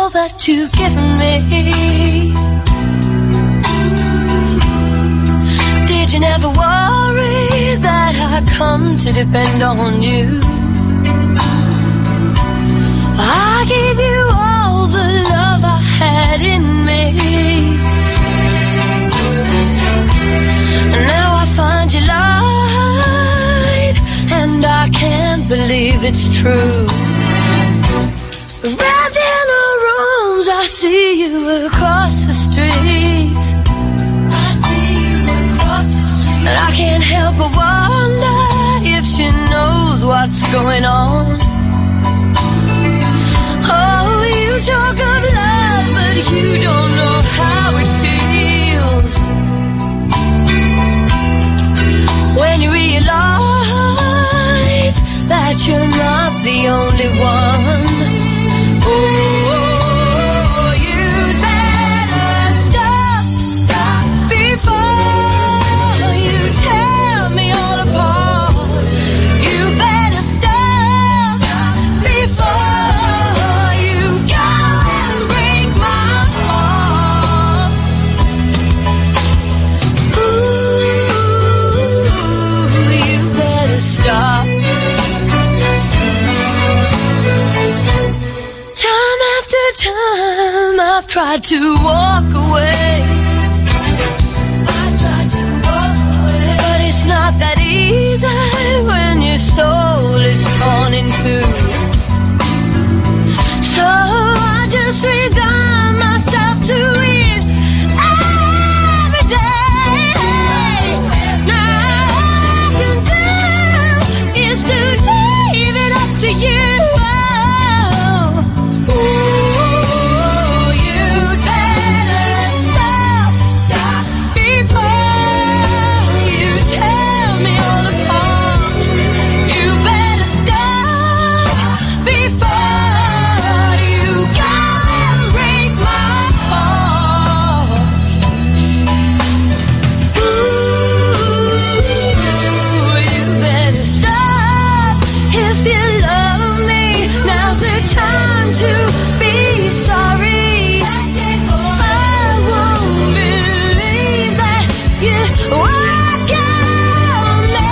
all that you've given me. Did you never worry that I'd come to depend on you? I gave you all the love I had in me. And now I find you lied, and I can't believe it's true. Wrapped in our arms, I see you across the street. And I can't help but wonder if she knows what's going on. Oh, you talk of love, but you don't know how it feels. When you realize that you're not the only one. Oh, you'd better stop before you tear me all apart. You better stop before you go and break my heart. Ooh, you better stop. Time after time I've tried to walk away. But it's not that easy when your soul is torn in two. So I just resign myself to it every day. Now all I can do is to leave it up to you. Oh, you'd better stop before you tear me all apart. You better stop before you go and break my heart. Ooh, you better stop if you love me. Now's the time to be sorry. I won't believe that you walk on me,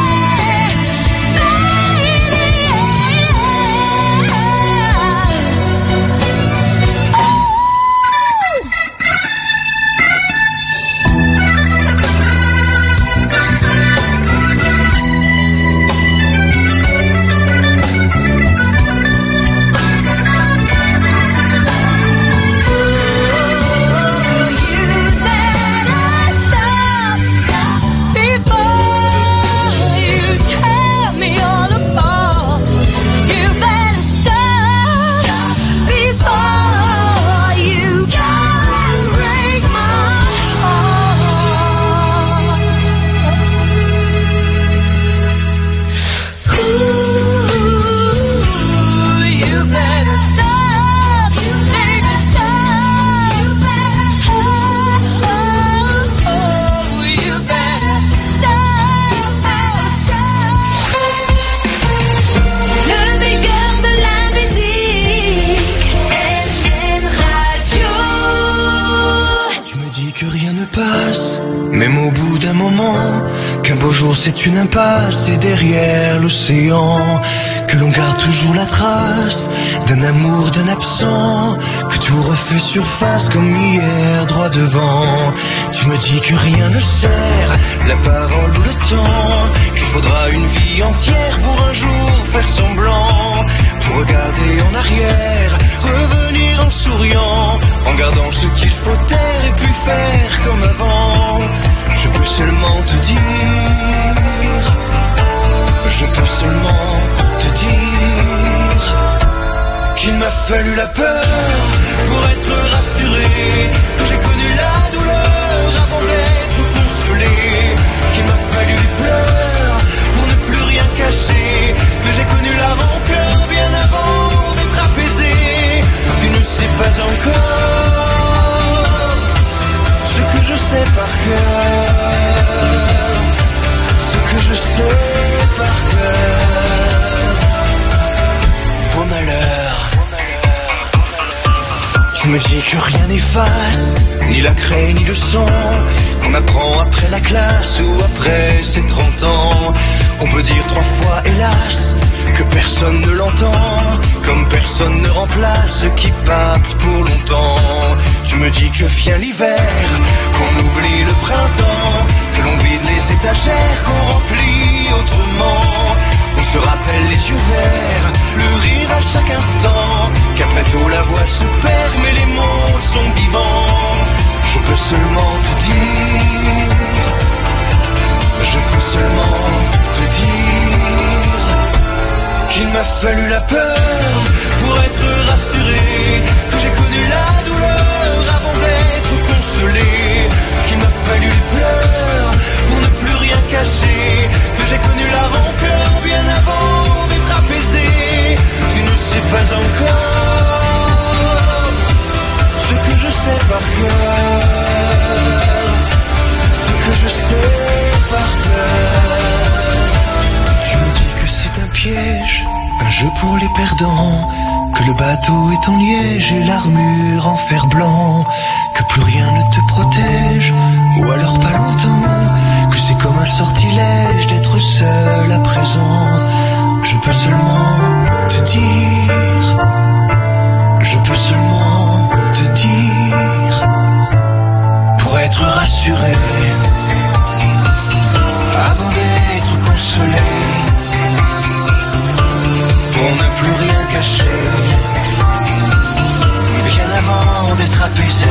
même au bout d'un moment, qu'un beau jour c'est une impasse et derrière l'océan, que l'on garde toujours la trace d'un amour, d'un absent, que tout refait surface comme hier droit devant. Tu me dis que rien ne sert, la parole ou le temps, qu'il faudra une vie entière pour un jour faire semblant, pour regarder en arrière, revenir en souriant, en gardant ce qu'il faut taire et puis faire comme avant. Je peux seulement te dire, je peux seulement te dire qu'il m'a fallu la peur pour être rassuré, que j'ai connu la douleur avant d'être consolé, qu'il m'a fallu les pleurs pour ne plus rien cacher, que j'ai connu la rancœur bien avant d'être apaisé. Tu ne sais pas encore ce que je sais par cœur, ce que je sais par cœur. Au malheur. me dis que rien n'efface, ni la craie ni le son, qu'on apprend après la classe ou après ses 30 ans. On peut dire 3 fois hélas, que personne ne l'entend, comme personne ne remplace ceux qui partent pour longtemps. Tu me dis que vient l'hiver, qu'on oublie le printemps, que l'on vide les étagères, qu'on remplit autrement. On se rappelle les yeux verts, le rire à chaque instant, qu'après tout la voix se perd mais les mots sont vivants. Je peux seulement te dire, je peux seulement te dire qu'il m'a fallu la peur pour être rassuré, que j'ai connu la douleur avant d'être consolé, qu'il m'a fallu les pleurs pour ne plus rien cacher, que j'ai connu la rancœur bien avant d'être apaisé. Tu ne sais pas encore ce que je sais par cœur, ce que je sais par cœur. Tu me dis que c'est un piège, un jeu pour les perdants, que le bateau est en liège et l'armure en fer blanc, que plus rien ne te protège, ou alors pas longtemps, que c'est comme un sortilège d'être seul à présent. Je peux seulement te dire, je peux seulement te dire, pour être rassuré, avant d'être consolé, pour ne plus rien cacher, bien avant d'être apaisé.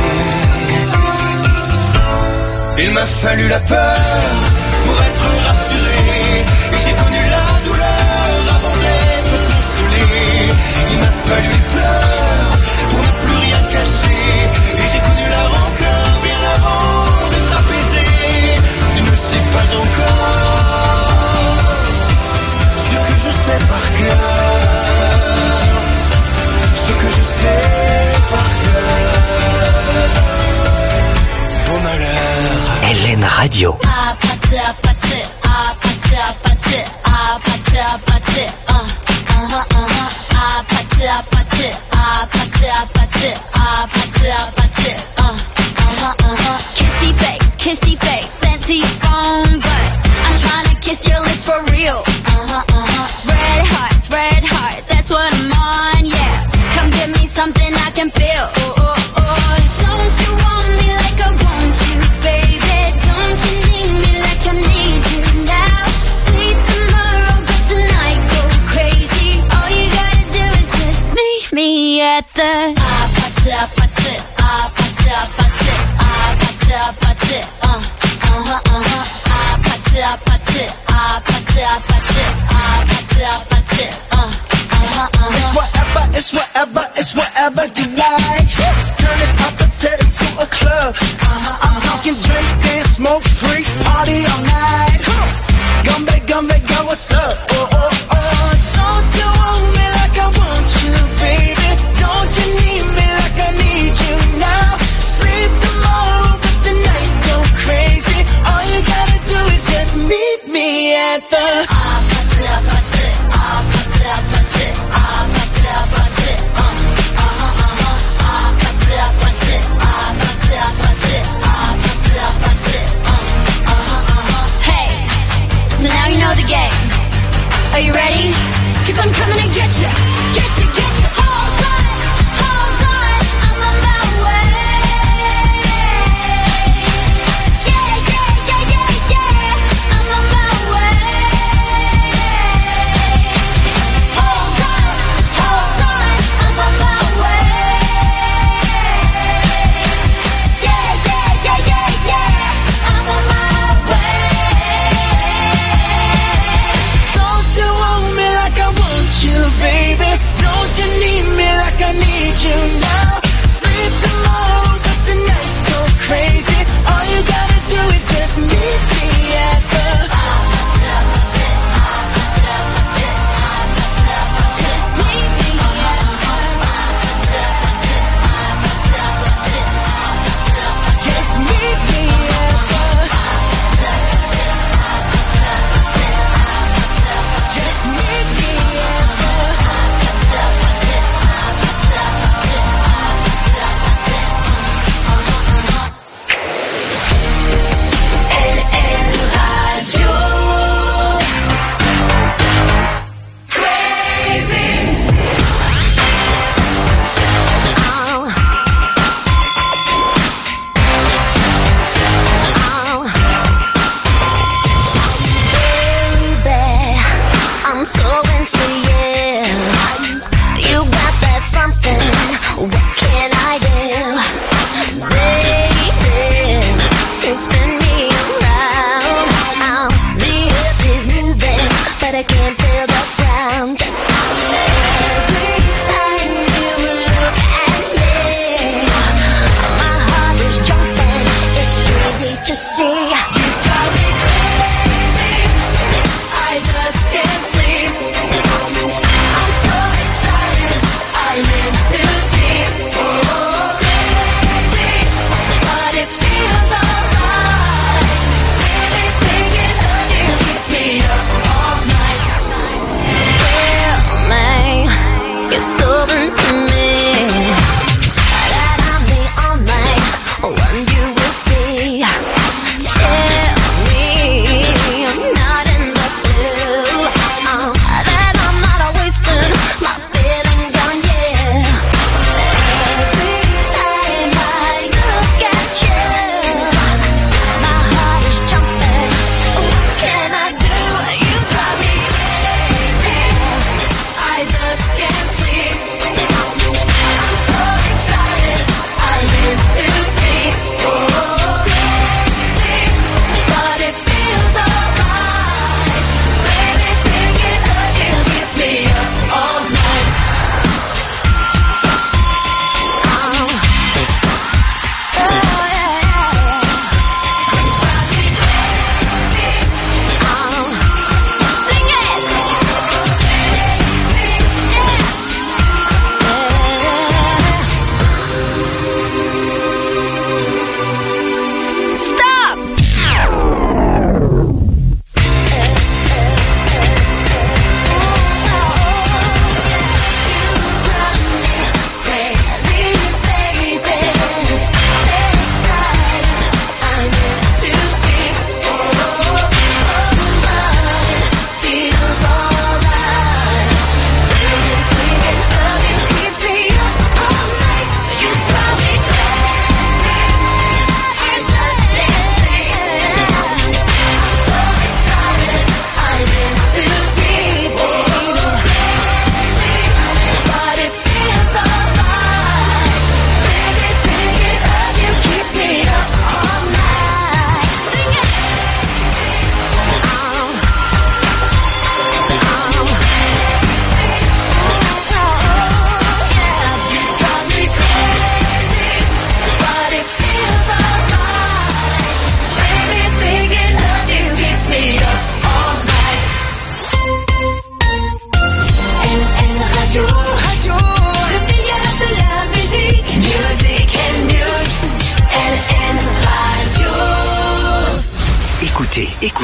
Il m'a fallu la peur pour être rassuré, et j'ai connu la douleur avant d'être consolé. Il m'a fallu les pleurs pour ne plus rien cacher, et j'ai connu la rancœur bien avant d'être apaisé. Tu ne sais pas encore ce que je sais par cœur, ce que je sais par cœur. Bon malheur. LN Radio. Kissy face, sent to your phone, but I'm trying to kiss your lips for real. Red hearts, that's what I'm on, yeah. Come give me something I can feel. Don't you want me like I want you, baby? Don't you need me like I need you now? Sleep tomorrow, but tonight go crazy. All you gotta do is just meet me at the It's whatever you like. Turn this opposite into a club. I'm talking drink, dance, smoke, free, party all night. Gumbe, what's up? Don't you want me like I want you, baby? Don't you need me like I need you now? Sleep tomorrow, but the night go crazy. All you gotta do is just meet me at the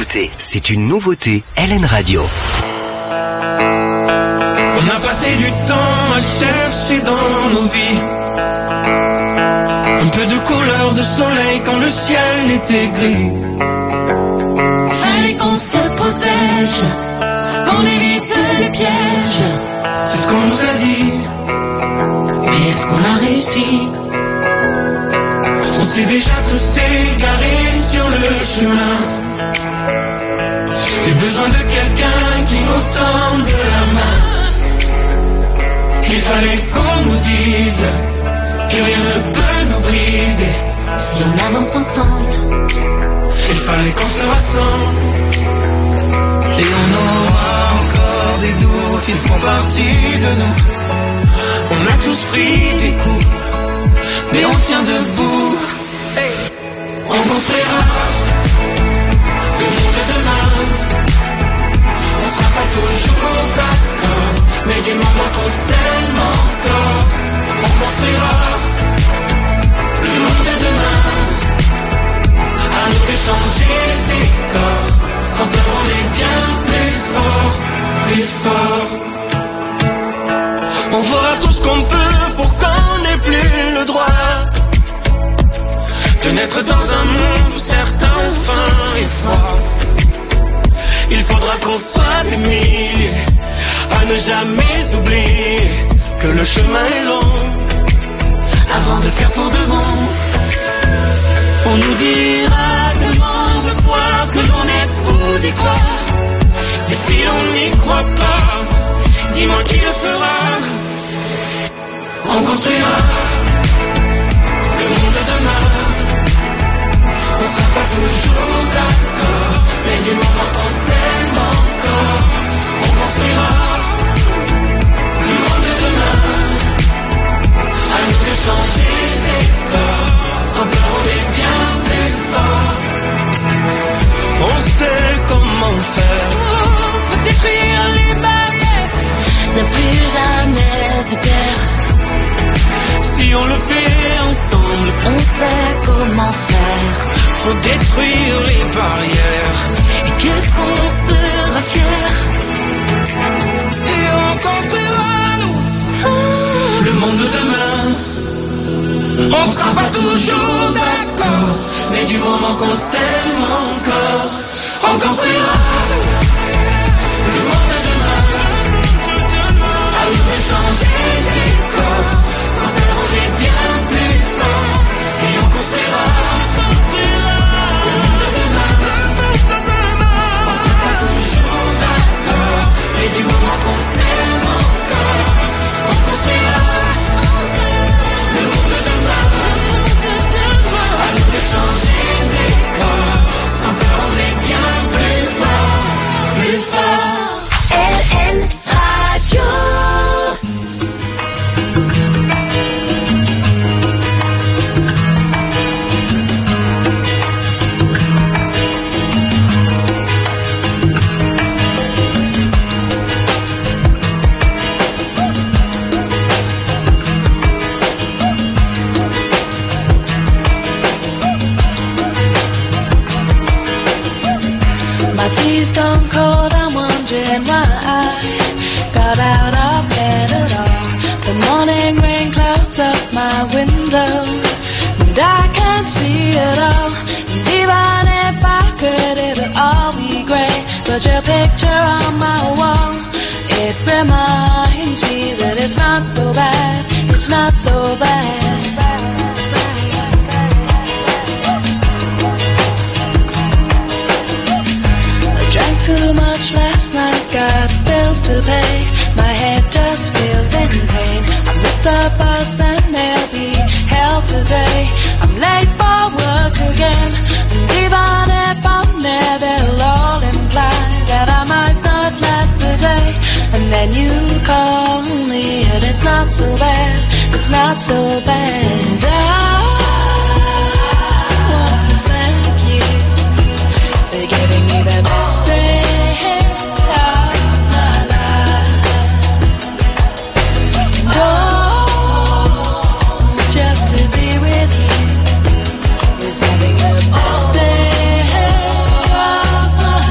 écoutez, c'est une nouveauté LN Radio. On a passé du temps à chercher dans nos vies un peu de couleur de soleil quand le ciel était gris. Fallait qu'on se protège, qu'on évite les pièges. C'est ce qu'on nous a dit. Mais est-ce qu'on a réussi? On s'est déjà tous égarés sur le chemin. J'ai besoin de quelqu'un qui nous tende la main. Il fallait qu'on nous dise que rien ne peut nous briser. Si on avance ensemble, il fallait qu'on se rassemble. Et on aura encore des doutes, ils font partie de nous. On a tous pris des coups, mais on tient debout. Hey. On construira le monde de demain. On sera pas toujours d'accord, mais du moment qu'on s'aime encore, on construira le monde de demain. À nous de changer le décor, sans peur on est bien plus fort, plus fort. On fera tout ce qu'on peut pour qu'on n'ait plus le droit de naître dans un monde où certains faim et froid. Il faudra qu'on soit des milliers à ne jamais oublier que le chemin est long avant de faire pour de bon. On nous dira tellement de fois que l'on est fou d'y croire. Et si on n'y croit pas, dis-moi qui le fera. On construira le monde de demain. On sera pas toujours d'accord, mais du moment qu'on s'aime encore, on construira le monde de demain. À nous de changer les corps, sans peur on est bien plus fort. On sait comment faire pour détruire les barrières, ne plus jamais se taire. Si on le fait ensemble, on sait comment faire. Faut détruire les barrières. Et qu'est-ce qu'on sera fier? Et on construira nous le monde de demain. On sera pas toujours d'accord, mais du moment qu'on s'aime encore, on construira le monde de demain. À nous de changer les corps, sans peur on est bien plus fort. Et on construira le monde de demain. On sera pas toujours d'accord, mais du moment qu'on s'aime encore, on construira le monde de demain. À nous de changer les corps, sans peur on est bien plus fort, plus fort. LN Radio. My tea's gone cold, I'm wondering why I got out of bed at all. The morning rain clouds up my window, and I can't see it all. And even if I could, it'll all be great. But your picture on my wall, it reminds me that it's not so bad, it's not so bad. Too much last night, got bills to pay. My head just feels in pain. I missed the bus and there'll be hell today. I'm late for work again, and even if I'm there, they'll all imply that I might not last the day. And then you call me, and it's not so bad, it's not so bad. I want to thank you for giving me the best day of my life. And oh, just to be with you is having the best day of my life.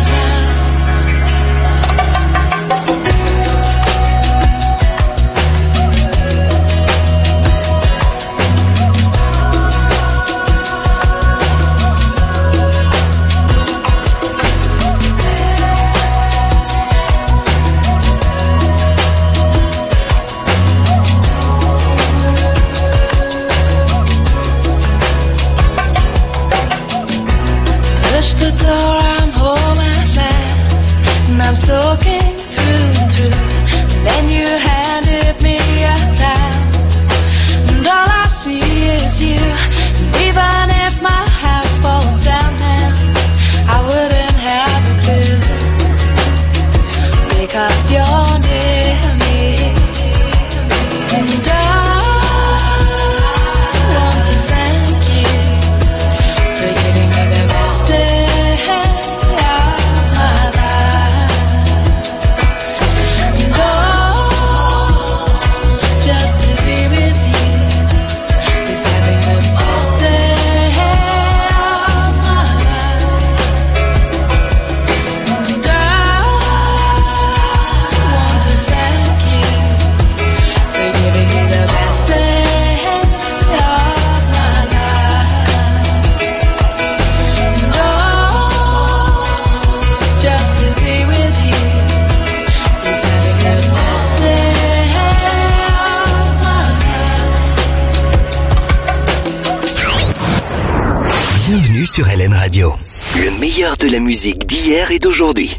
sur LN Radio. Le meilleur de la musique d'hier et d'aujourd'hui.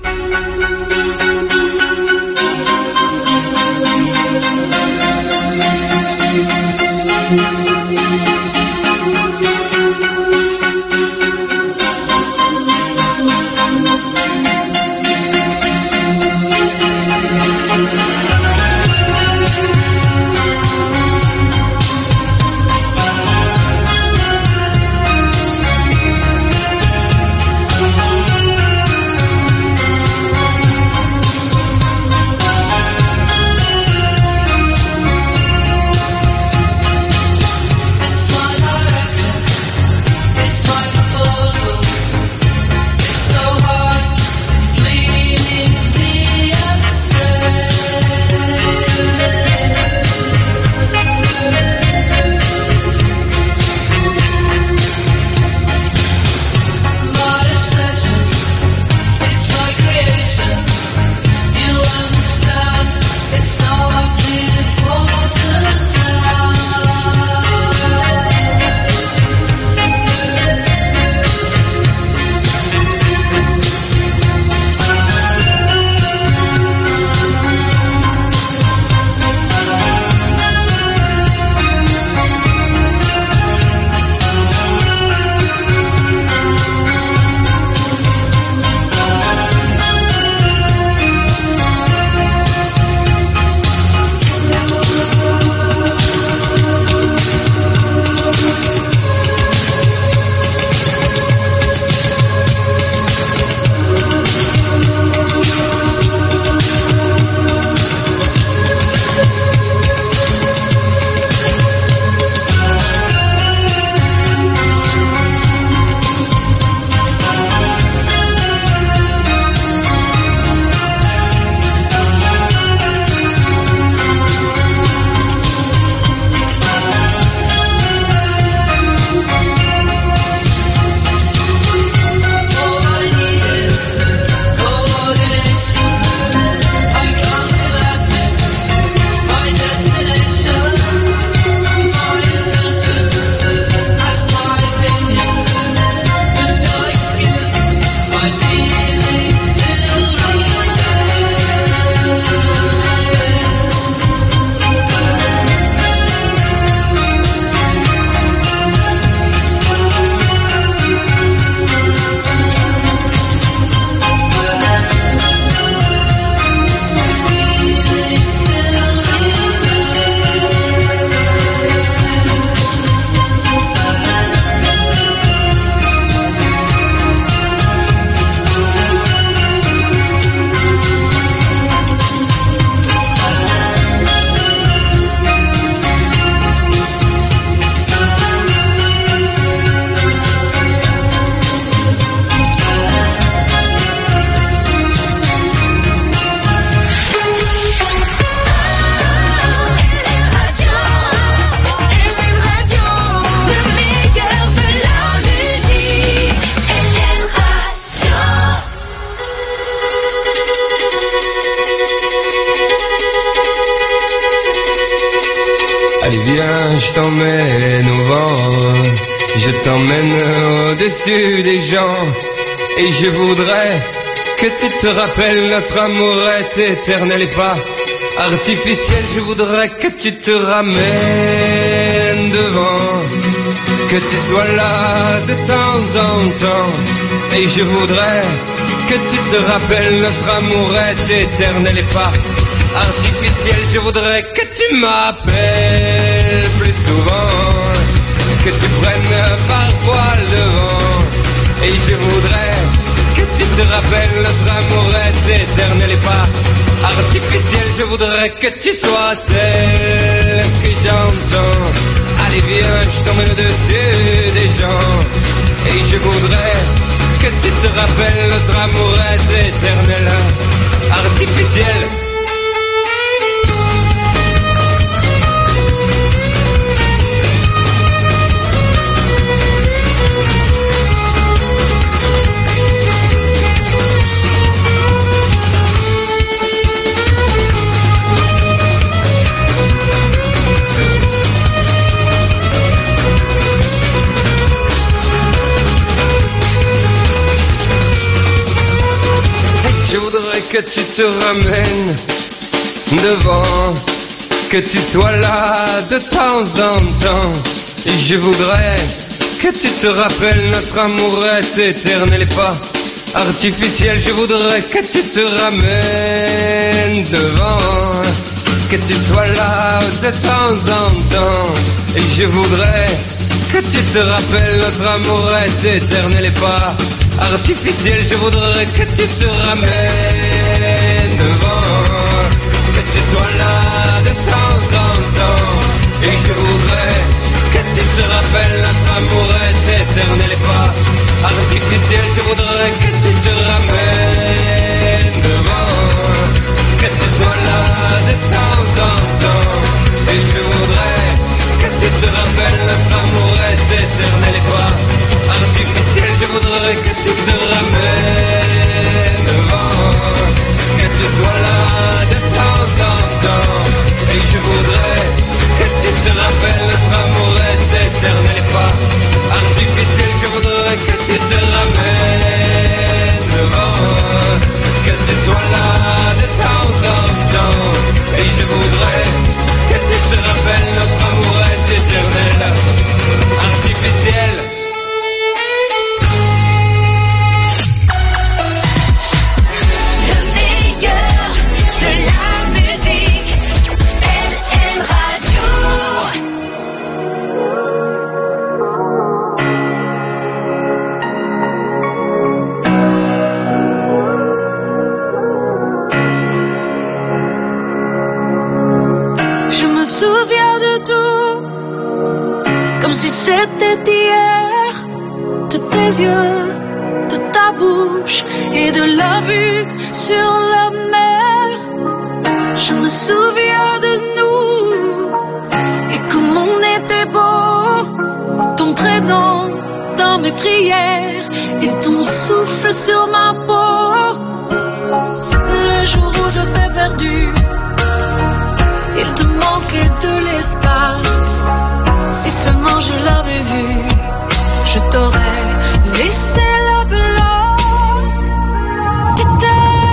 Je t'emmène au vent, je t'emmène au-dessus des gens, et je voudrais que tu te rappelles, notre amour est éternel et pas artificiel. Je voudrais que tu te ramènes devant, que tu sois là de temps en temps, et je voudrais que tu te rappelles, notre amour est éternel et pas artificiel. Je voudrais que tu m'appelles plus souvent, que tu prennes parfois le vent, et je voudrais que tu te rappelles, notre amour est éternel et pas artificiel. Je voudrais que tu sois celle que j'entends. Allez viens, je t'emmène au-dessus des gens, et je voudrais que tu te rappelles, notre amour est éternel, artificiel. que tu te ramènes devant, que tu sois là de temps en temps. Et je voudrais que tu te rappelles, notre amour est éternel et pas artificiel. Je voudrais que tu te ramènes devant, que tu sois là de temps en temps. Et je voudrais que tu te rappelles, notre amour est éternel et pas artificiel. Je voudrais que tu te ramènes devant, que tu sois là de temps en temps. Et je voudrais que tu te rappelles, notre amour est éternel et pas artificiel. Je voudrais que tu te ramènes devant, que tu sois là de temps en temps. Et je voudrais que tu te rappelles, notre amour est éternel et pas artificiel. Je voudrais que tu te ramènes devant, que tu sois là de temps en temps. Et je voudrais que tu te rappelles, notre amour est éternel et pas artificiel. Je voudrais que tu te ramènes devant, que tu sois là de temps en temps. Et je voudrais que tu te rappelles, notre amour est éternel, artificiel. Le meilleur de la musique, LM Radio. Je me souviens de tout, comme si c'était hier, de tes yeux, de ta bouche et de la vue sur la mer. Je me souviens de nous et comme on était beau, ton prénom dans mes prières et ton souffle sur ma peau. Le jour où je t'ai perdu, il te manquait de l'espace. Si seulement je l'avais vu, je t'aurais laissé la place. T'étais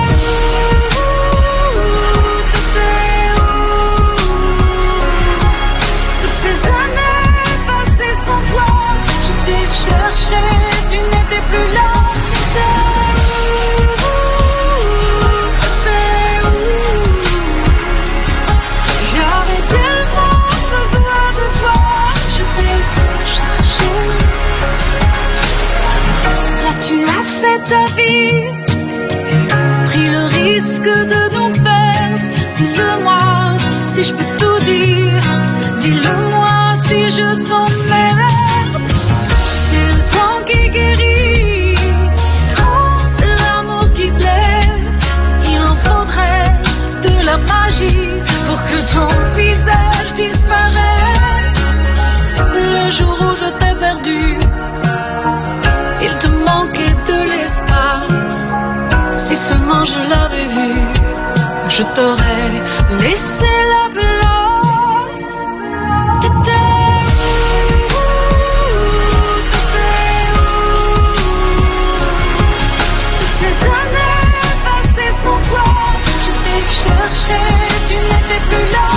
où? Toutes ces années passées sans toi, je t'ai cherché, tu n'étais plus là. J'avais tellement besoin de toi, je t'ai cherché. Là tu as fait ta vie, pris le risque de nous perdre. Dis-le-moi si je peux tout dire, dis-le-moi si je t'emmerde. C'est le temps qui guérit, quand c'est l'amour qui blesse. Il en faudrait de la magie pour que ton visage disparaisse. Le jour où je t'ai perdu, il te manquait de l'espace. Si seulement je l'avais vu, je t'aurais laissé la place. T'étais où? Toutes ces années passées sans toi, je t'ai cherché, tu n'étais plus là.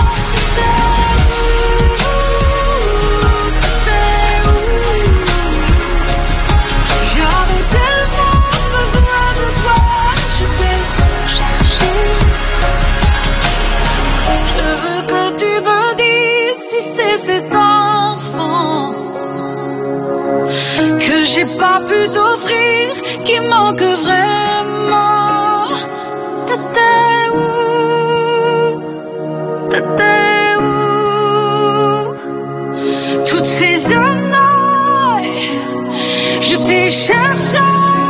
J'avais tellement besoin de toi, je t'ai cherché. Je veux que tu me dises si c'est cet enfant que j'ai pas pu t'offrir qui manque vraiment. T'étais où? T'étais où? Toutes ces années, je t'ai cherché.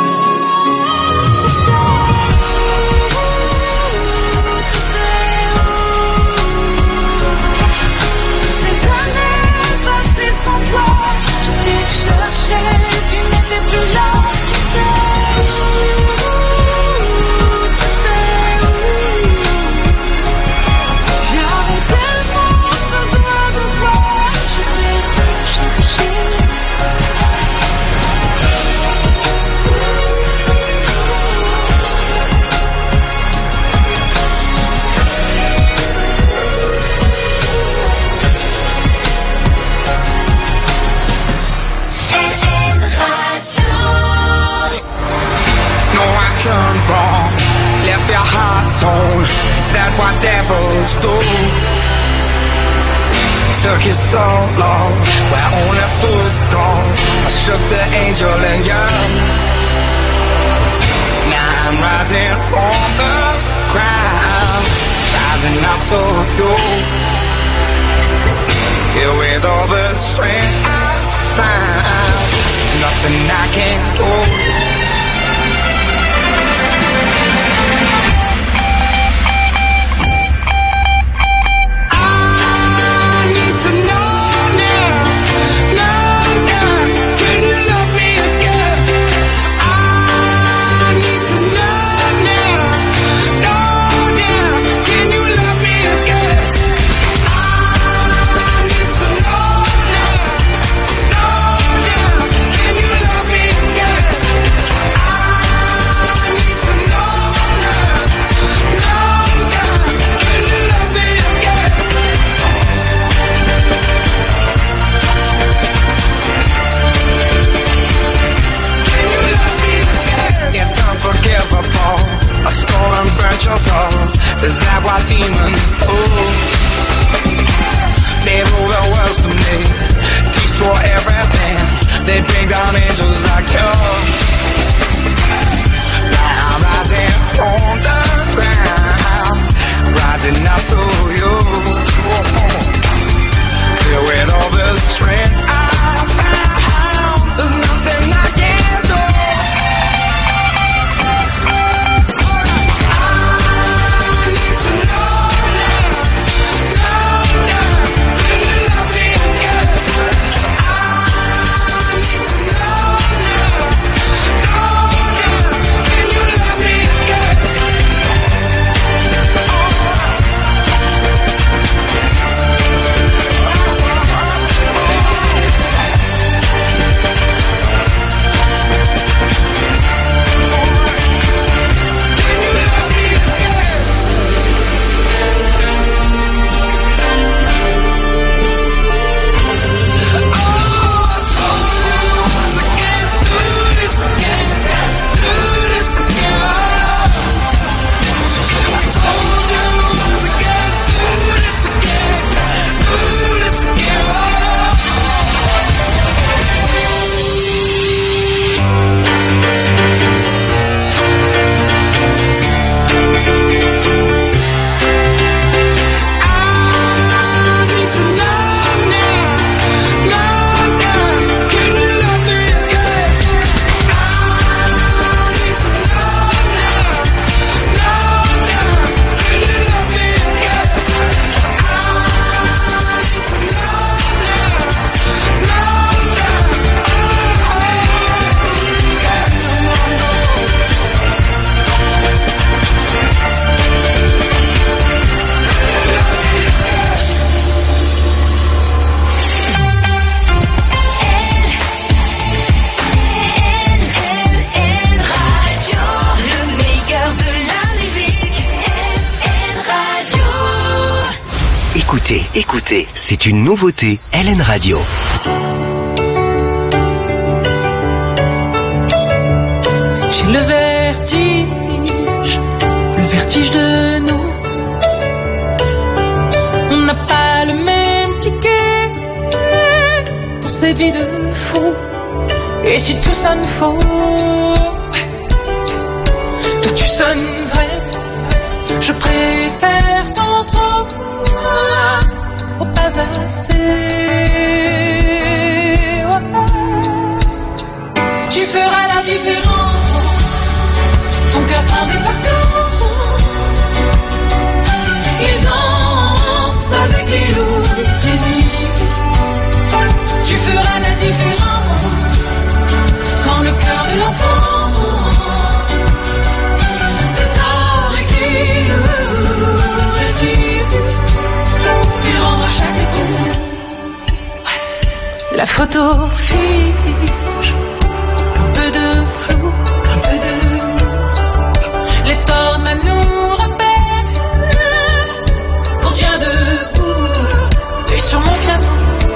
Toutes ces années passées sans toi, je t'ai cherché, tu n'étais plus là. J'avais tellement besoin de toi, je t'ai cherché. took it so long, where only fools go. I shook the angel and young. Now I'm rising from the ground, rising up to you. Filled with all the strength I found, there's nothing I can't do. A storm burnt your soul. Is that what demons do? They rule the world to me, destroy everything. They bring down angels like you. Now I'm rising from the ground, rising up to you. Filled with all the strength I found, there's nothing I can't do. Écoutez, c'est une nouveauté, LN Radio. J'ai le vertige de nous. On n'a pas le même ticket pour cette vie de fou. Et si tout sonne faux, toi tu sonnes vrai. Je préfère ton trop au pas assez. Tu feras la différence. Ton cœur prend des vacances. Il danse avec les loups résistent. Tu feras la différence. Quand le cœur de l'enfant c'est avec les loups résistent. Il rendra chaque coup. La photo fiche. Un peu de flou, un peu de les tornes à nous repèrent. On tient debout et sur mon piano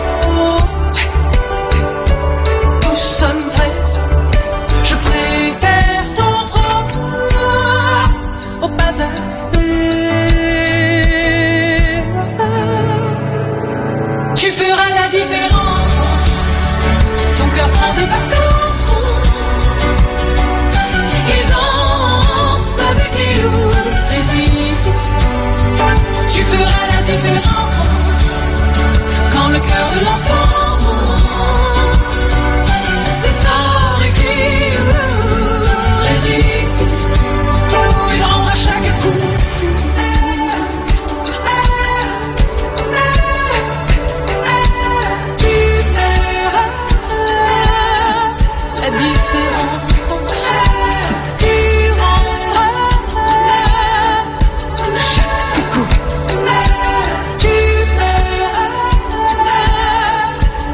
tout sonne vrai. Je préfère ton trop au pas assez. Tu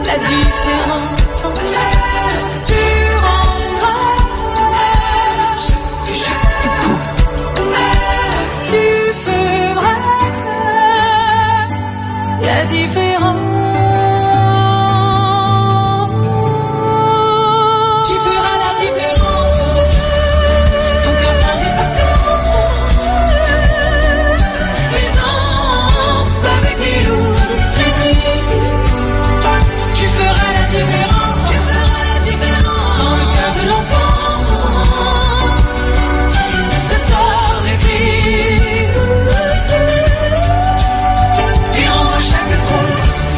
la différence. Tu rendras chaque coup. Tu feras la différence. Tu feras la différence. Ton cœur prend des vacances et danse avec les loups. Tu feras la différence. Tu feras la différence dans le cœur de l'enfant. C'est tort écrit. Tu rendras chaque coup.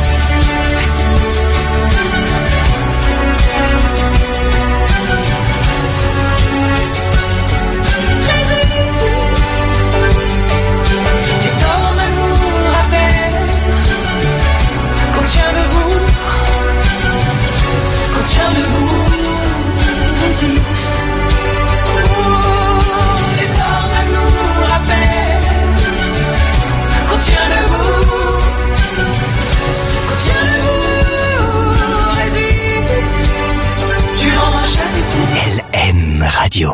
L'énorme amour rappelle qu'on tient debout, qu'on tient debout tous. L'énorme amour rappelle qu'on tient debout, qu'on tient debout. Résiste, tu rendras chaque coup. LN Radio.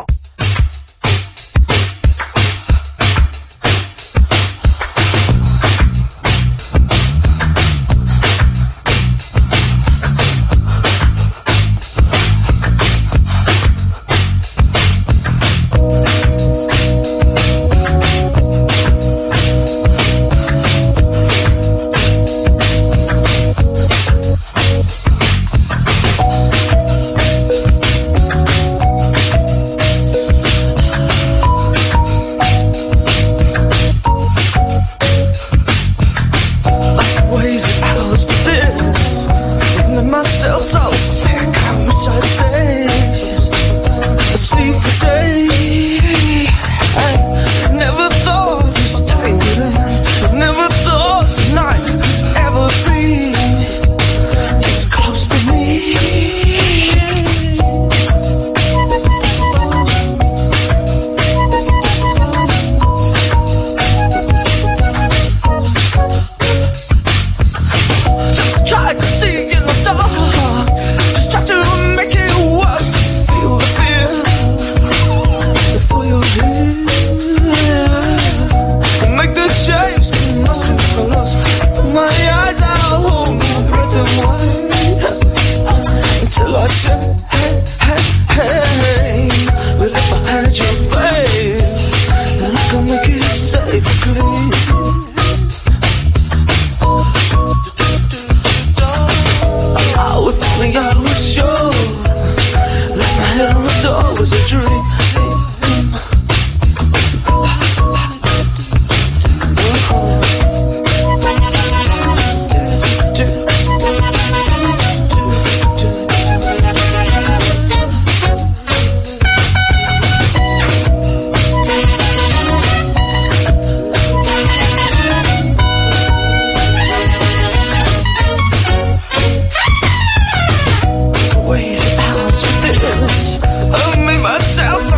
I made myself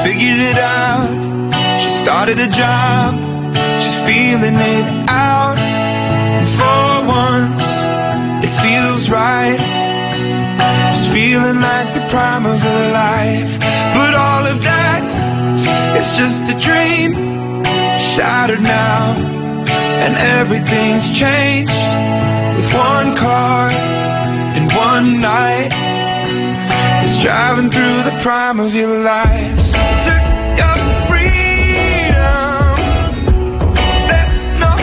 figured it out. She started a job, she's feeling it out. And for once, it feels right. She's feeling like the prime of her life. But all of that, it's just a dream, shattered now. And everything's changed with one car and one night. It's driving through the prime of your life. Took your freedom, there's no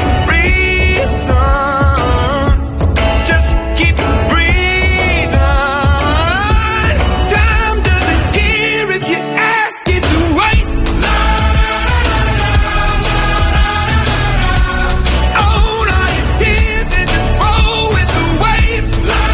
reason. Just keep breathing. Time doesn't care if you ask it to wait. Own all your tears and just roll with the waves.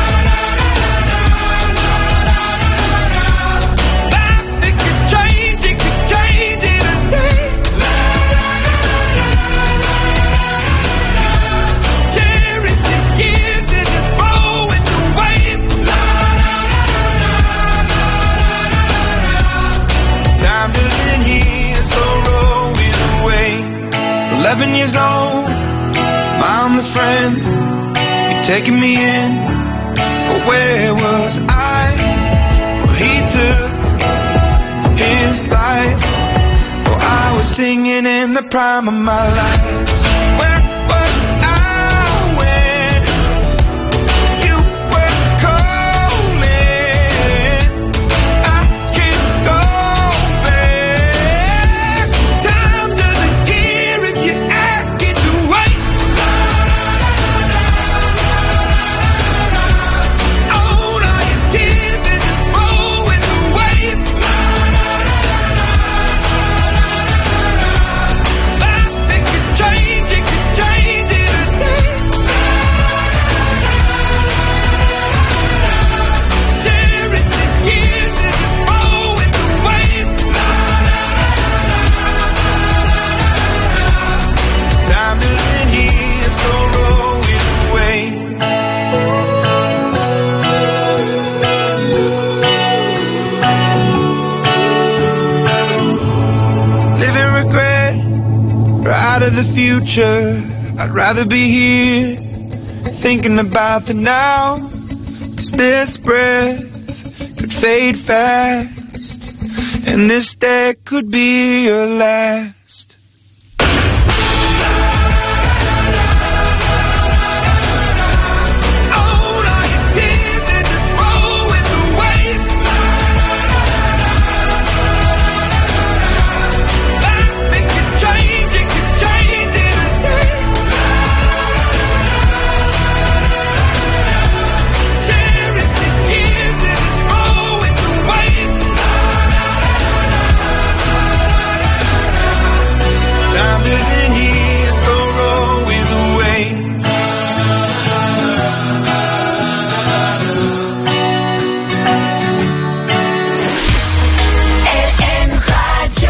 Time doesn't hear, so roll it away. 11 years old, I'm the friend. You're taking me in, but where was I? Well, he took his life. Well, I was singing in the prime of my life. Where was I when you were calling? I can't go back. Time doesn't care if you ask it to wait. Own all your tears and just roll with the waves. It could change it today. Cherish the years and just roll with the waves. Time doesn't hear, so roll it away. Living regret, right of the future. I'd rather be here, thinking about the now. 'Cause this breath could fade fast, and this day could be your last. Own all your tears and just roll with the waves. It could change it today. Cherish the years and just roll with the waves. Time doesn't hear, so roll with the waves. LM Radio.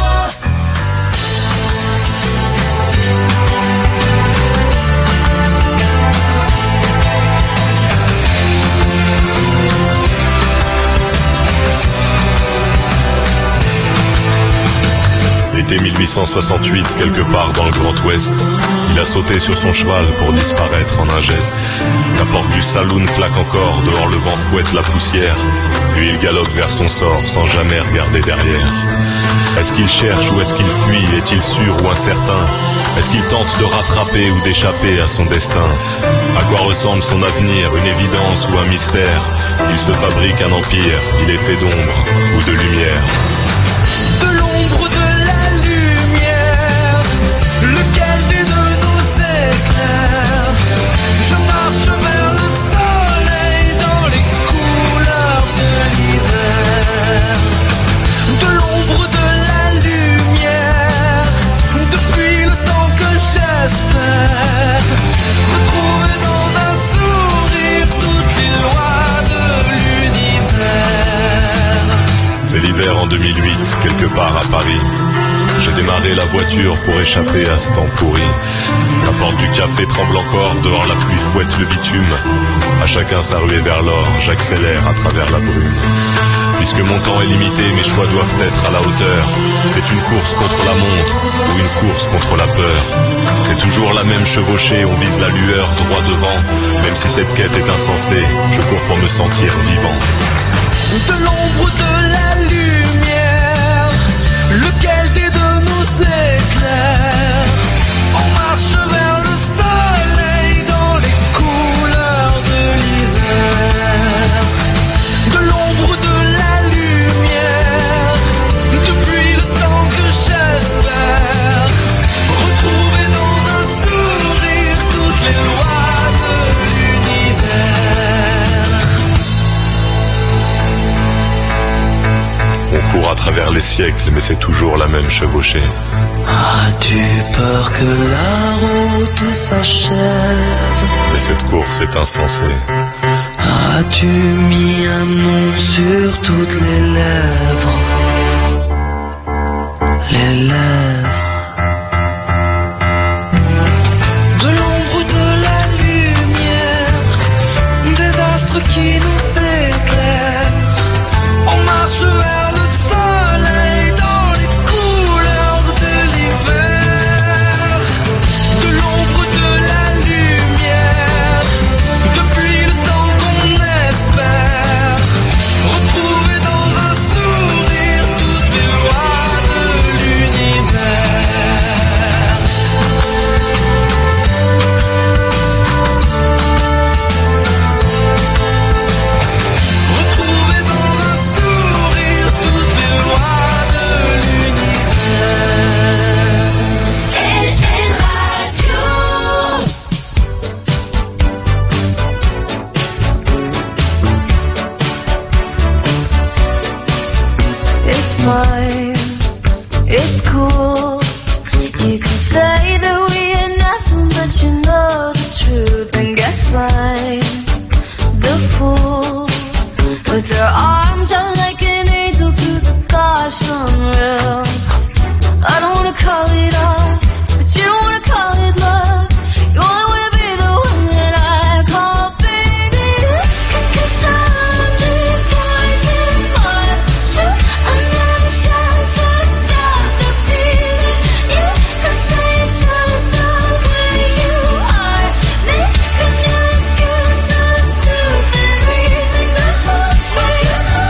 Été 1868, quelque part dans le Grand Ouest, il a sauté sur son cheval pour disparaître en un geste. La porte du saloon claque encore, dehors le vent fouette la poussière, puis il galope vers son sort sans jamais regarder derrière. Est-ce qu'il cherche ou est-ce qu'il fuit? Est-il sûr ou incertain? Est-ce qu'il tente de rattraper ou d'échapper à son destin? À quoi ressemble son avenir? Une évidence ou un mystère? Il se fabrique un empire, il est fait d'ombre ou de lumière. De l'ombre de la lumière, lequel des deux nous éclaire? Je marche vers le soleil dans les couleurs de l'hiver. De l'ombre de la lumière, depuis le temps que j'espère retrouver dans un sourire toutes les lois de l'univers. C'est l'hiver en 2008, quelque part à Paris. J'ai démarré la voiture pour échapper à ce temps pourri. La porte du café tremble encore, dehors la pluie fouette le bitume. À chacun sa ruée vers l'or, j'accélère à travers la brume. Puis Puisque mon temps est limité, mes choix doivent être à la hauteur. C'est une course contre la montre ou une course contre la peur. C'est toujours la même chevauchée, on vise la lueur droit devant. Même si cette quête est insensée, je cours pour me sentir vivant. De l'ombre de la lumière, lequel des deux nous éclaire? On marche vers le soleil dans les couleurs de l'hiver. De l'ombre de la lumière, depuis le temps que j'espère retrouver dans un sourire toutes les lois de l'univers. On court à travers les siècles, mais c'est toujours la même chevauchée. As-tu peur que la route s'achève? Mais cette course est insensée. As-tu mis un nom sur toutes les lèvres? Les lèvres. De l'ombre de la lumière, des astres qui nous éclairent. On marche vers le soleil dans les couleurs de l'hiver. De l'ombre de la lumière, depuis le temps qu'on espère retrouver dans un sourire toutes les lois de l'univers. Retrouver dans un sourire toutes les lois de l'univers. It's fine, it's cool. You can say that we are nothing, but you know the truth. And guess I'm the fool. With your arms out like an angel to the gods unreal. I don't wanna call it off, but you don't wanna call it love. You only wanna be the one that I call baby. 'Cause I'm the poison must shoot another shot to stop the feeling. You can say you trust the way you are. Make a new excuse, no stupid reason to hope for you.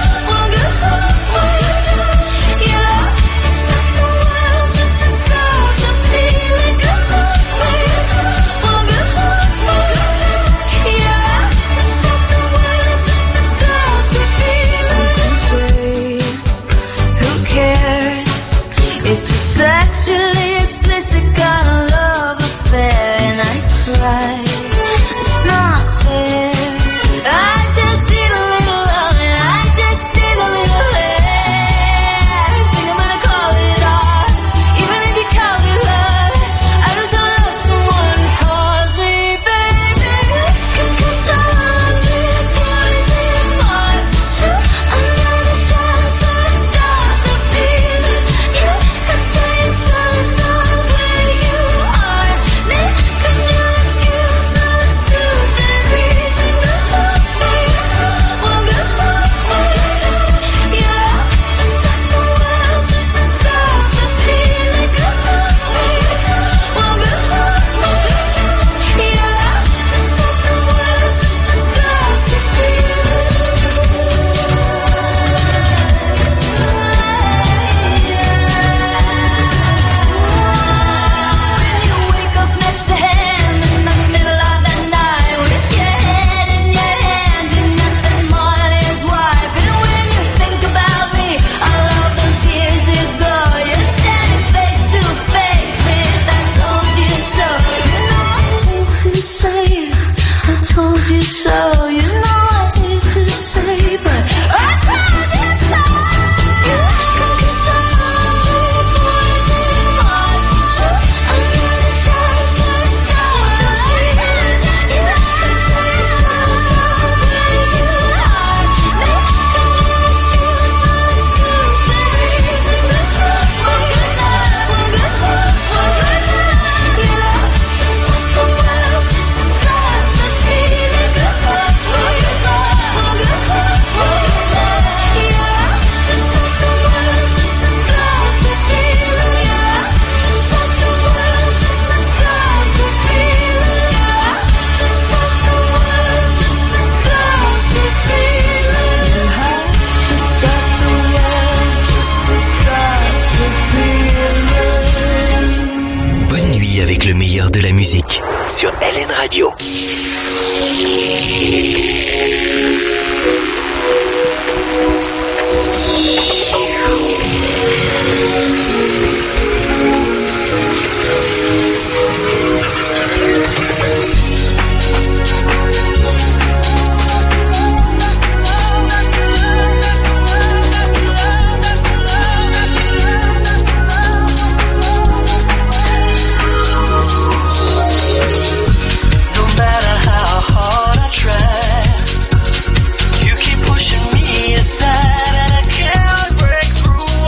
musique sur LN Radio. You keep pushing me aside and I can't break through.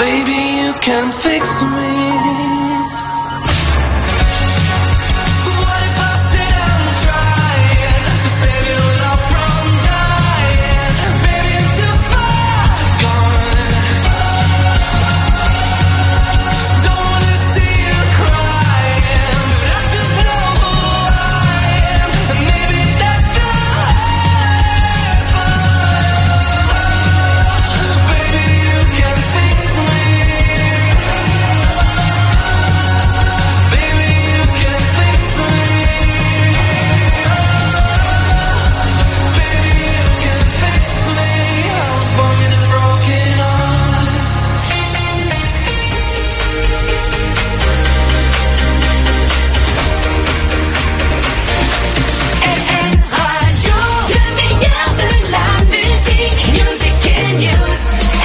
Baby, you can fix me.